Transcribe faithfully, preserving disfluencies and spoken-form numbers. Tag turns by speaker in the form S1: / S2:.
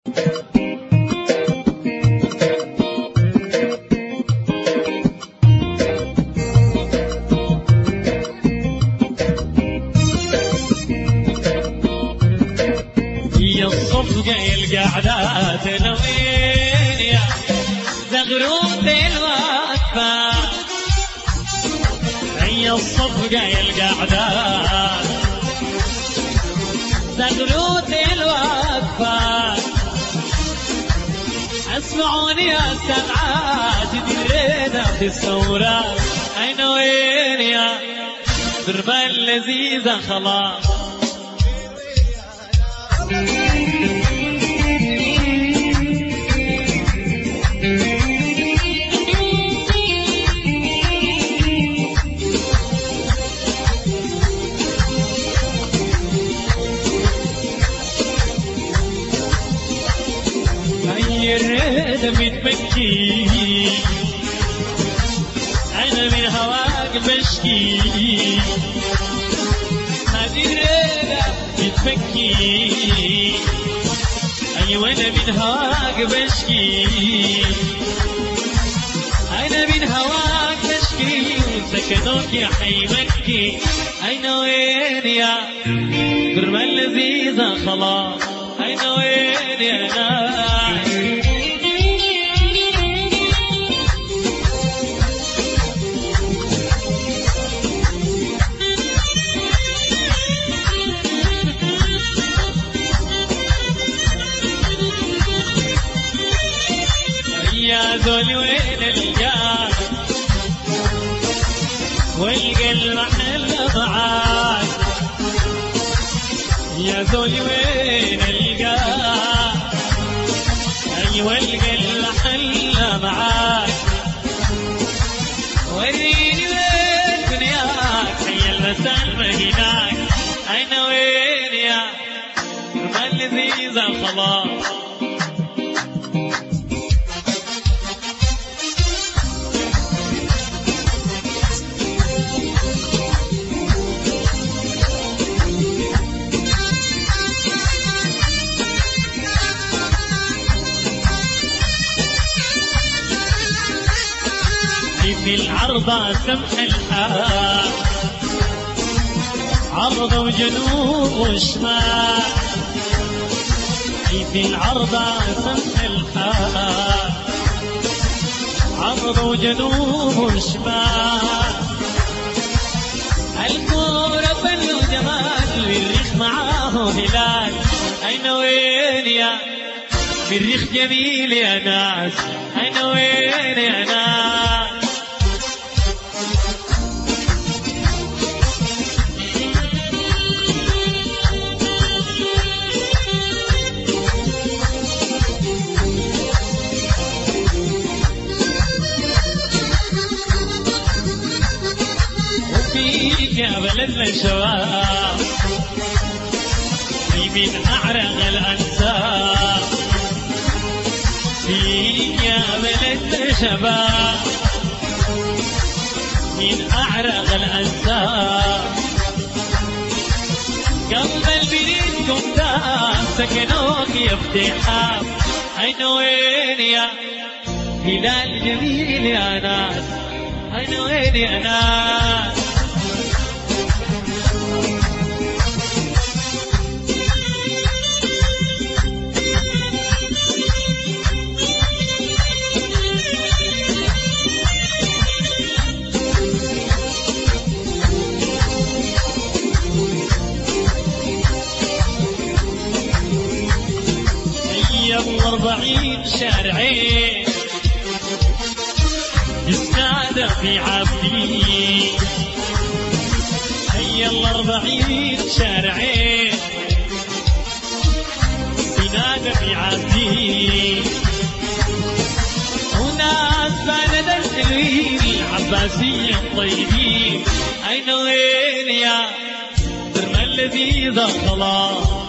S1: يا الصفقة القعدات نوين يا زغروت الوقفة يا الصفقة القعدات زغروت الوقفة اسمعوني يا سمعات درينا في الثورة أين وين يا دربة اللذيذة خلاص الريد متبكي أنا من هواك بشكي هذه الريدة متبكي أيوة أنا من هواك بشكي أنا من هواك بشكي سكنوك يا حي مكي أين وين يا قربة اللذيذة خلاص أين وين يا ناس يا ذول وين الجار والقلب محل معاك يا ذول وين الجار ايوه القلب محل معاك وريني وين دنياك هي المسالمة هناك اين وين يا ما اللذيذة خلاص في العرضة سمح الحال عرض وجنوب وشمال في العرضة سمح الحال عرض وجنوب وشمال الكورة فن وجمال والريخ معاه هلال أين وين يا بالريخ جميل يا ناس أين وين يا ناس يا بلدنا الشباب في من أعرق الأنساب فيك يا بلدنا شباب من أعرق الأنساب قلب البريد كنتاب سكنوك يا افتحاب أين وين يا هلال جميل يا ناس أين وين يا ناس الأربعين شارعين يسنادى في عبدي هيا الأربعين شارعين يسنادى في عبدي وناس بلد الحلوين العباسية الطيبين أين وين يا درم اللذيذة خلاص